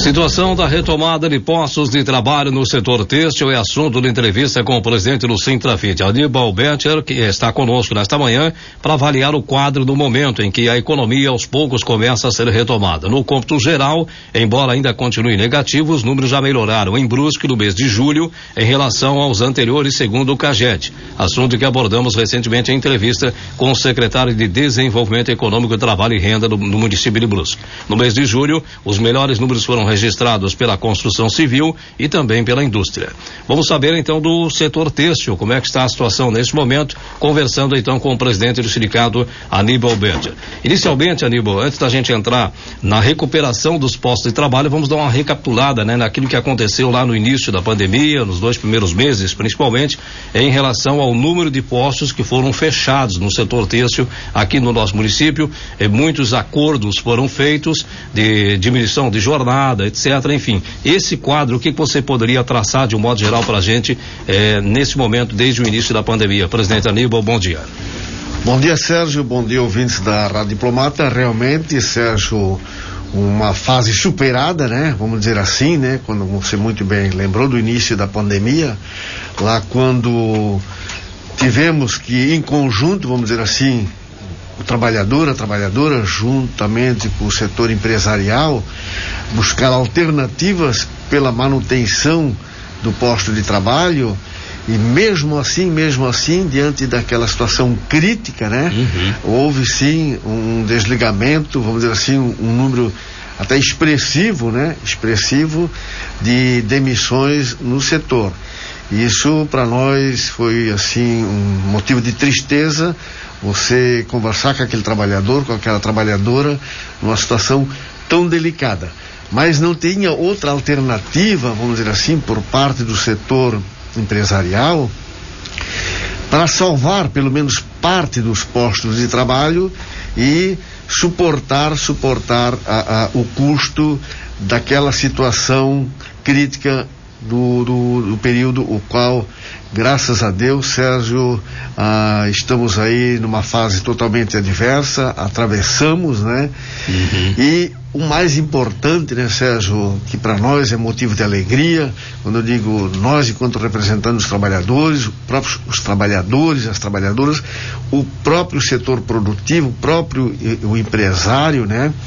Situação da retomada de postos de trabalho no setor têxtil é assunto da entrevista com o presidente do Sintrafit, Aníbal Becher, que está conosco nesta manhã para avaliar o quadro do momento em que a economia aos poucos começa a ser retomada. No cômputo geral, embora ainda continue negativo, os números já melhoraram em Brusque no mês de julho em relação aos anteriores, segundo o CAGED, assunto que abordamos recentemente em entrevista com o secretário de Desenvolvimento Econômico, Trabalho e Renda no município de Brusque. No mês de julho, os melhores números foram registrados pela construção civil e também pela indústria. Vamos saber então do setor têxtil, como é que está a situação neste momento, conversando então com o presidente do sindicato, Aníbal Becher. Inicialmente, Aníbal, antes da gente entrar na recuperação dos postos de trabalho, vamos dar uma recapitulada, naquilo que aconteceu lá no início da pandemia, nos 2 primeiros meses, principalmente em relação ao número de postos que foram fechados no setor têxtil aqui no nosso município. Muitos acordos foram feitos de diminuição de jornada, etc. Enfim, esse quadro, o que você poderia traçar de um modo geral para a gente nesse momento, desde o início da pandemia? Presidente Aníbal, bom dia. Bom dia, Sérgio, bom dia, ouvintes da Rádio Diplomata. Realmente, Sérgio, uma fase superada, vamos dizer assim, quando você muito bem lembrou do início da pandemia, lá quando tivemos que, em conjunto, vamos dizer assim, o trabalhador, a trabalhadora, juntamente com o setor empresarial, buscar alternativas pela manutenção do posto de trabalho. E mesmo assim, diante daquela situação crítica, houve sim um desligamento, vamos dizer assim, um número até expressivo, expressivo de demissões no setor. Isso para nós foi assim um motivo de tristeza, você conversar com aquele trabalhador, com aquela trabalhadora, numa situação tão delicada. Mas não tinha outra alternativa, vamos dizer assim, por parte do setor empresarial, para salvar pelo menos parte dos postos de trabalho e suportar o custo daquela situação crítica do período, o qual, graças a Deus, Sérgio, estamos aí numa fase totalmente adversa, atravessamos, E o mais importante, Sérgio, que para nós é motivo de alegria, quando eu digo nós enquanto representantes dos trabalhadores, os trabalhadores, as trabalhadoras, o próprio setor produtivo, o empresário,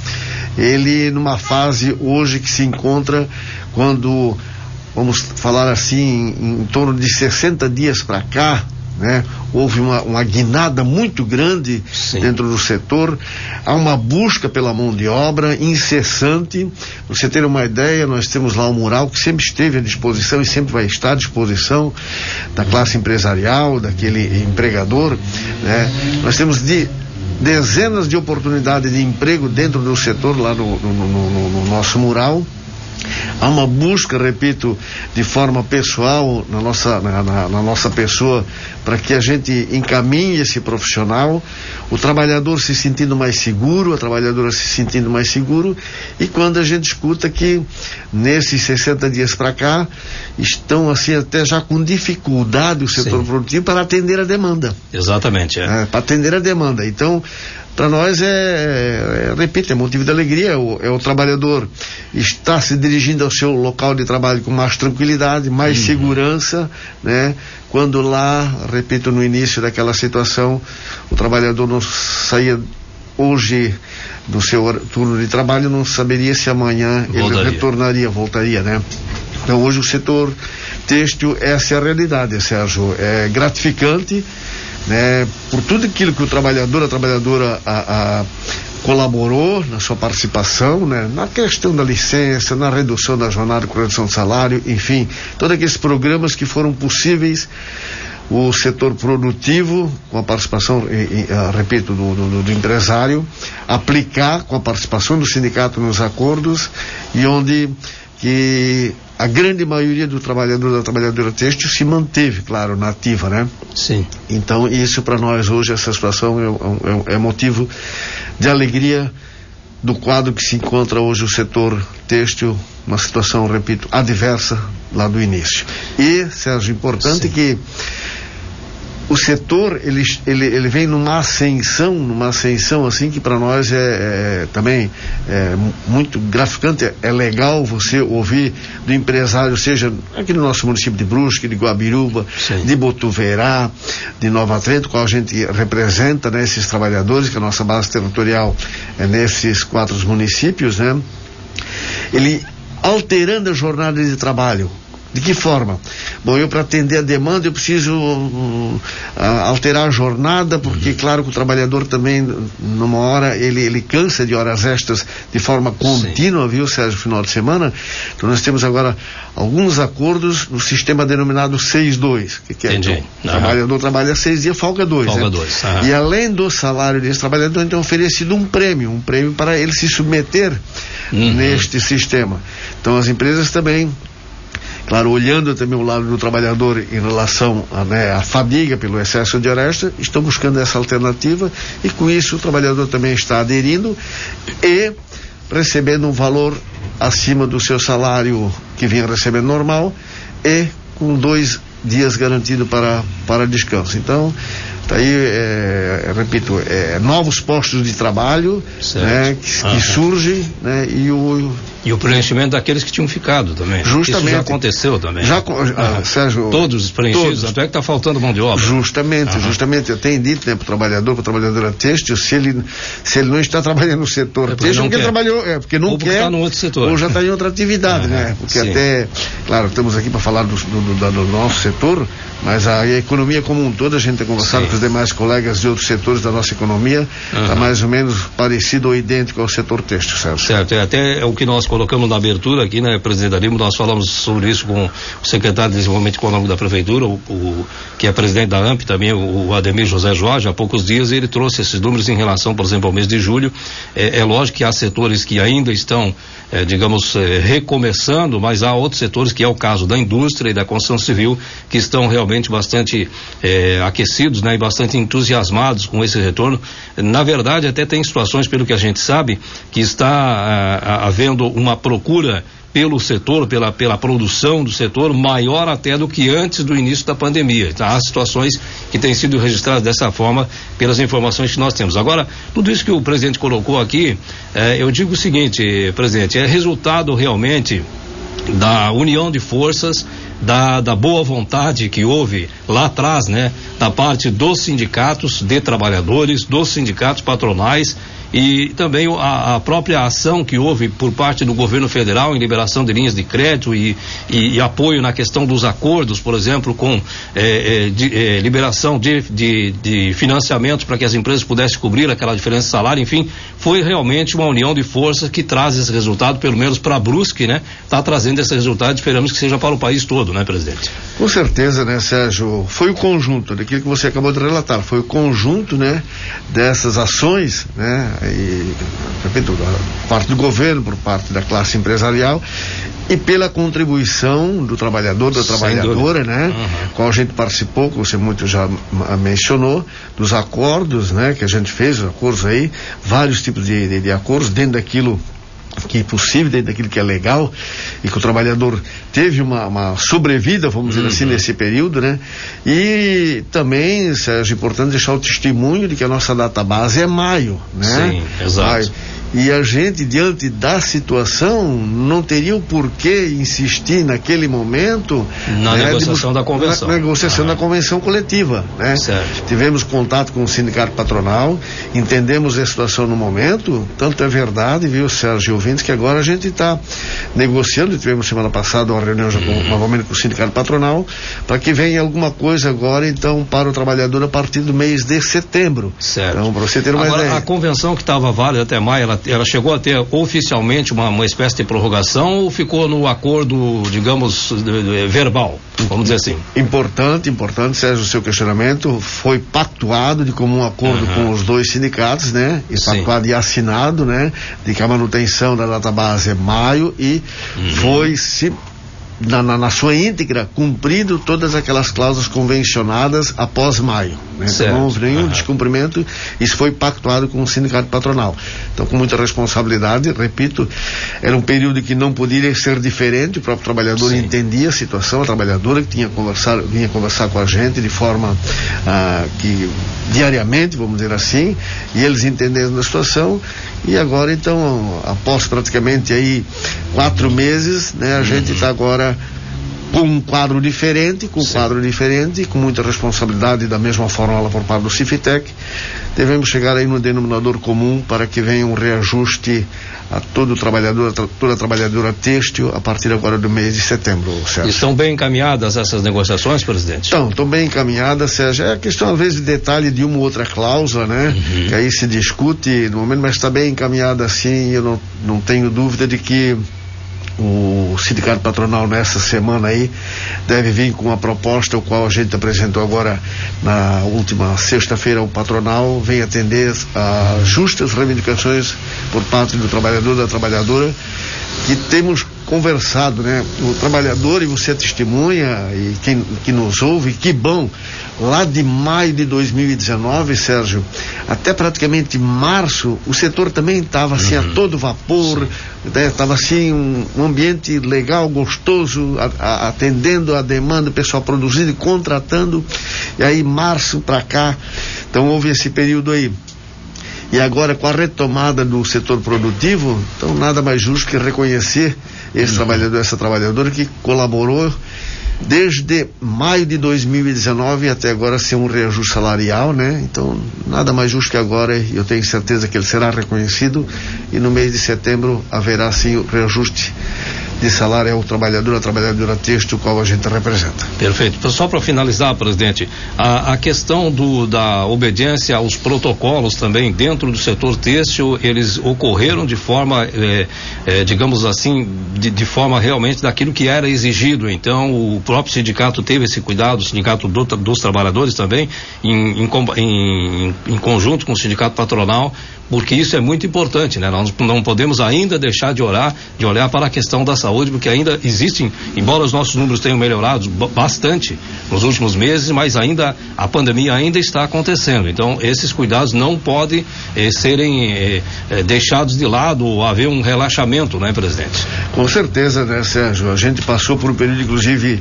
ele numa fase hoje que se encontra quando, vamos falar assim, em torno de 60 dias para cá, houve uma guinada muito grande dentro do setor. Há uma busca pela mão de obra incessante. Pra você ter uma ideia, nós temos lá um mural que sempre esteve à disposição e sempre vai estar à disposição da classe empresarial, daquele empregador, Nós temos dezenas de oportunidades de emprego dentro do setor lá no nosso mural. Há uma busca, repito, de forma pessoal na nossa pessoa, para que a gente encaminhe esse profissional, o trabalhador se sentindo mais seguro, a trabalhadora se sentindo mais seguro. E quando a gente escuta que nesses 60 dias para cá estão assim até já com dificuldade o setor produtivo para atender a demanda. Exatamente, para atender a demanda. Então, para nós repito, é motivo de alegria. É o trabalhador está se dirigindo ao seu local de trabalho com mais tranquilidade, mais segurança, Quando lá, repito, no início daquela situação, o trabalhador não saía hoje do seu turno de trabalho, não saberia se amanhã ele voltaria, Então hoje o setor têxtil, essa é a realidade, Sérgio. É gratificante, por tudo aquilo que o trabalhador, a trabalhadora colaborou na sua participação, na questão da licença, na redução da jornada, correção do salário, enfim, todos aqueles programas que foram possíveis, o setor produtivo, com a participação, repito, do empresário, aplicar com a participação do sindicato nos acordos, e onde que a grande maioria do trabalhador, da trabalhadora têxtil se manteve, claro, na ativa, Sim. Então, isso para nós hoje, essa situação é motivo de alegria do quadro que se encontra hoje o setor têxtil, uma situação, repito, adversa lá do início. E, Sérgio, importante que o setor ele vem numa ascensão assim que para nós também muito gratificante. É legal você ouvir do empresário, seja aqui no nosso município de Brusque, de Guabiruba, sim, de Botuverá, de Nova Trento, qual a gente representa, né, esses trabalhadores, que a nossa base territorial é nesses 4 municípios, né? Ele alterando a jornada de trabalho. De que forma? Bom, eu para atender a demanda eu preciso alterar a jornada, porque claro que o trabalhador também numa hora ele cansa de horas extras de forma contínua, sim, viu, Sérgio, final de semana. Então nós temos agora alguns acordos no sistema denominado 6-2, que é então, o trabalhador trabalha 6 dias, folga 2, folga, né? 2. E além do salário desse trabalhador, então é oferecido um prêmio para ele se submeter neste sistema. Então as empresas também, claro, olhando também o lado do trabalhador em relação à fadiga pelo excesso de hora extra, estão buscando essa alternativa e com isso o trabalhador também está aderindo e recebendo um valor acima do seu salário que vinha recebendo normal e com 2 dias garantido para descanso. Então, tá aí, repito, novos postos de trabalho, né, que surgem, né, e o preenchimento daqueles que tinham ficado também. Justamente. Isso já aconteceu também. Sérgio. Todos preenchidos, até que está faltando mão de obra. Justamente. Eu tenho dito, né, para o trabalhador têxtil, se ele não está trabalhando no setor têxtil, porque trabalhou, porque não quer, está no outro setor. Ou já está em outra atividade, né? Porque sim, até, claro, estamos aqui para falar do nosso setor, mas a economia como um todo, a gente tem conversado, sim, com os demais colegas de outros setores da nossa economia, está mais ou menos parecido ou idêntico ao setor têxtil, Sérgio. Certo, até o que nós colocamos na abertura aqui, né, presidente Arimo, nós falamos sobre isso com o secretário de Desenvolvimento Econômico da Prefeitura, que é presidente da AMP também, o Ademir José Jorge, há poucos dias ele trouxe esses números em relação, por exemplo, ao mês de julho. É lógico que há setores que ainda estão, recomeçando, mas há outros setores, que é o caso da indústria e da construção civil, que estão realmente bastante aquecidos, né, e bastante entusiasmados com esse retorno. Na verdade, até tem situações, pelo que a gente sabe, que está havendo uma procura pelo setor, pela produção do setor, maior até do que antes do início da pandemia. Então, há situações que têm sido registradas dessa forma pelas informações que nós temos. Agora, tudo isso que o presidente colocou aqui, eu digo o seguinte, presidente, é resultado realmente da união de forças, da boa vontade que houve lá atrás, né, da parte dos sindicatos de trabalhadores, dos sindicatos patronais, e também a própria ação que houve por parte do governo federal em liberação de linhas de crédito e apoio na questão dos acordos, por exemplo, com liberação de financiamentos para que as empresas pudessem cobrir aquela diferença de salário. Enfim, foi realmente uma união de forças que traz esse resultado, pelo menos para Brusque, né? Está trazendo esse resultado, esperamos que seja para o país todo, né, presidente? Com certeza, né, Sérgio? Foi o conjunto daquilo que você acabou de relatar, foi o conjunto, né, dessas ações, né, e, repito, por parte do governo, por parte da classe empresarial e pela contribuição do trabalhador, da trabalhadora, né, qual a gente participou, que você muito já mencionou, dos acordos, né, que a gente fez, os acordos aí, vários tipos de acordos dentro daquilo que é possível, dentro daquilo que é legal, e que o trabalhador teve uma sobrevida, vamos dizer assim, nesse período, né? E também, Sérgio, é importante deixar o testemunho de que a nossa data base é maio, né? Sim, exato. Maio. E a gente, diante da situação, não teria o porquê insistir naquele momento na negociação da convenção. Na negociação da convenção coletiva, né? Certo. Tivemos contato com o sindicato patronal, entendemos a situação no momento, tanto é verdade, viu, Sérgio e ouvintes, que agora a gente está negociando, tivemos semana passada uma reunião já novamente com o sindicato patronal, para que venha alguma coisa agora, então, para o trabalhador a partir do mês de setembro. Certo. Então, para você ter uma ideia. A convenção que estava válida até maio, ela chegou a ter oficialmente uma espécie de prorrogação ou ficou no acordo, digamos, verbal, vamos dizer assim? Importante, Sérgio, o seu questionamento foi pactuado de comum acordo com os dois sindicatos, né? E pactuado e assinado, né? De que a manutenção da database é maio e foi na sua íntegra, cumprido todas aquelas cláusulas convencionadas após maio, né? Então não houve nenhum descumprimento. Isso foi pactuado com o sindicato patronal. Então, com muita responsabilidade, repito, era um período que não poderia ser diferente. O próprio trabalhador entendia a situação, a trabalhadora que vinha conversar com a gente de forma que diariamente, vamos dizer assim, e eles entendendo a situação. E agora, então, após praticamente aí 4 meses, né, a gente está agora com um quadro diferente, com muita responsabilidade, da mesma forma lá por parte do Cifitec. Devemos chegar aí no denominador comum para que venha um reajuste a todo trabalhador, toda trabalhadora têxtil a partir agora do mês de setembro, Sérgio. Estão bem encaminhadas essas negociações, presidente? Estão bem encaminhadas, Sérgio. É questão, às vezes, de detalhe de uma ou outra cláusula, né? Que aí se discute no momento, mas está bem encaminhada, sim. Eu não tenho dúvida de que o sindicato patronal nessa semana aí deve vir com uma proposta, o qual a gente apresentou agora na última sexta-feira. O patronal vem atender as justas reivindicações por parte do trabalhador, da trabalhadora, que temos conversado, né? O trabalhador, e você testemunha, e quem que nos ouve, que bom, lá de maio de 2019, Sérgio, até praticamente março, o setor também estava assim a todo vapor, estava assim um ambiente legal, gostoso, atendendo a demanda, o pessoal produzindo e contratando. E aí março para cá, então houve esse período aí. E agora, com a retomada do setor produtivo, então nada mais justo que reconhecer esse trabalhador, essa trabalhadora que colaborou desde maio de 2019 até agora sem um reajuste salarial, né? Então, nada mais justo que agora, eu tenho certeza que ele será reconhecido, e no mês de setembro haverá sim o reajuste de salário ao trabalhador, a trabalhadora têxtil, qual a gente representa. Perfeito. Só para finalizar, presidente, a questão da obediência aos protocolos também dentro do setor têxtil, eles ocorreram de forma, digamos assim, de forma realmente daquilo que era exigido. Então, o próprio sindicato teve esse cuidado, o sindicato dos trabalhadores também, em conjunto com o sindicato patronal, porque isso é muito importante, né? Nós não podemos ainda deixar de olhar para a questão da saúde, porque ainda existem, embora os nossos números tenham melhorado bastante nos últimos meses, mas ainda a pandemia ainda está acontecendo. Então, esses cuidados não podem serem deixados de lado ou haver um relaxamento, né, presidente? Com certeza, né, Sérgio? A gente passou por um período, inclusive,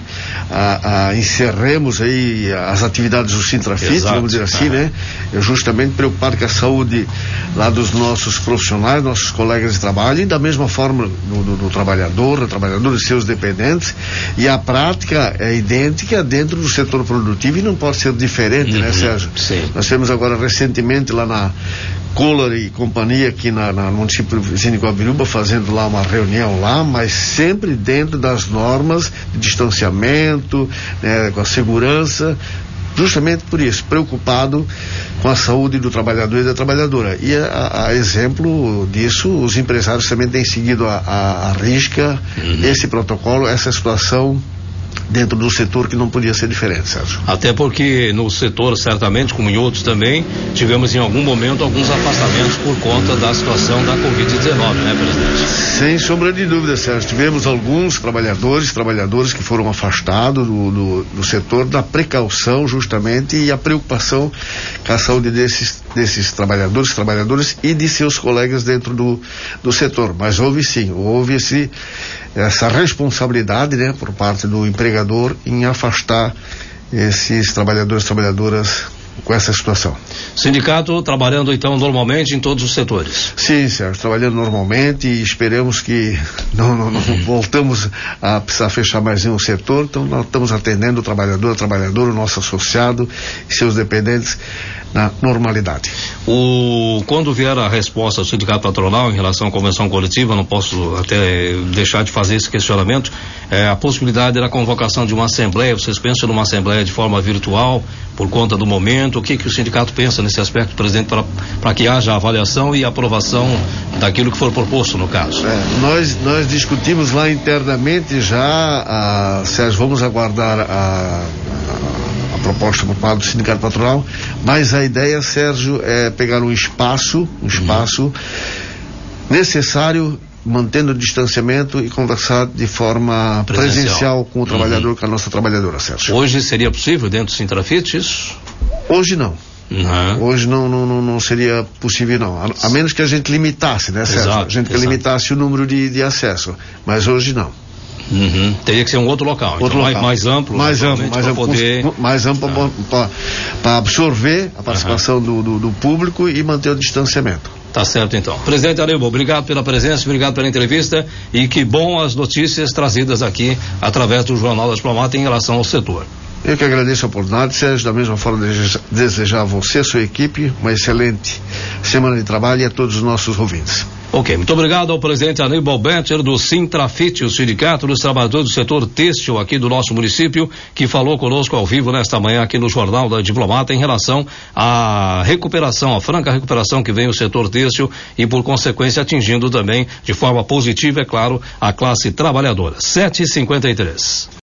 encerremos aí as atividades do Sintrafit, vamos dizer assim, né? Justamente preocupado com a saúde lá dos nossos profissionais, nossos colegas de trabalho, e da mesma forma do trabalhador, da trabalhadora e seus dependentes. E a prática é idêntica dentro do setor produtivo e não pode ser diferente, né, Sérgio? Sim. Nós temos agora recentemente lá na Kohler e companhia aqui no município vizinho de Guabiruba, fazendo lá uma reunião lá, mas sempre dentro das normas de distanciamento, né, com a segurança, justamente por isso, preocupado com a saúde do trabalhador e da trabalhadora. E a exemplo disso, os empresários também têm seguido a risca esse protocolo, essa situação dentro do setor, que não podia ser diferente, Sérgio. Até porque no setor, certamente, como em outros também, tivemos em algum momento alguns afastamentos por conta da situação da Covid-19, né, presidente? Sem sombra de dúvida, Sérgio. Tivemos alguns trabalhadores que foram afastados do setor, da precaução justamente, e a preocupação com a saúde desses trabalhadores e de seus colegas dentro do setor. Mas houve essa responsabilidade, né, por parte do empregador em afastar esses trabalhadoras com essa situação. Sindicato trabalhando então normalmente em todos os setores? Sim, Sérgio, trabalhando normalmente, e esperamos que não voltamos a precisar fechar mais nenhum setor. Então nós estamos atendendo o trabalhador, o nosso associado e seus dependentes na normalidade. Quando vier a resposta do sindicato patronal em relação à convenção coletiva, não posso até deixar de fazer esse questionamento, a possibilidade da convocação de uma assembleia. Vocês pensam numa assembleia de forma virtual por conta do momento? O que o sindicato pensa nesse aspecto, presidente, para que haja avaliação e aprovação daquilo que for proposto no caso? Nós discutimos lá internamente já, Sérgio, vamos aguardar a proposta por parte do sindicato patronal, mas a ideia, Sérgio, é pegar um espaço necessário mantendo o distanciamento e conversar de forma presencial com o trabalhador, com a nossa trabalhadora, Sérgio. Hoje seria possível dentro do Sintrafit isso? Hoje não. Hoje não seria possível, não. A menos que a gente limitasse, né, Sérgio? Exato, a gente que limitasse o número de acesso. Mas hoje não. Teria que ser um outro local. Outro então, local. Mais amplo. Mais amplo para absorver a participação do público e manter o distanciamento. Tá certo, então. Presidente Aníbal, obrigado pela presença, obrigado pela entrevista e que bom as notícias trazidas aqui através do Jornal da Diplomata em relação ao setor. Eu que agradeço a oportunidade, Sérgio, da mesma forma desejar a você, sua equipe, uma excelente semana de trabalho e a todos os nossos ouvintes. Ok, muito obrigado ao presidente Aníbal Becher do Sintrafit, o Sindicato dos Trabalhadores do Setor Têxtil aqui do nosso município, que falou conosco ao vivo nesta manhã aqui no Jornal da Diplomata em relação à recuperação, a franca recuperação que vem o setor têxtil e por consequência atingindo também de forma positiva, é claro, a classe trabalhadora. 7h53.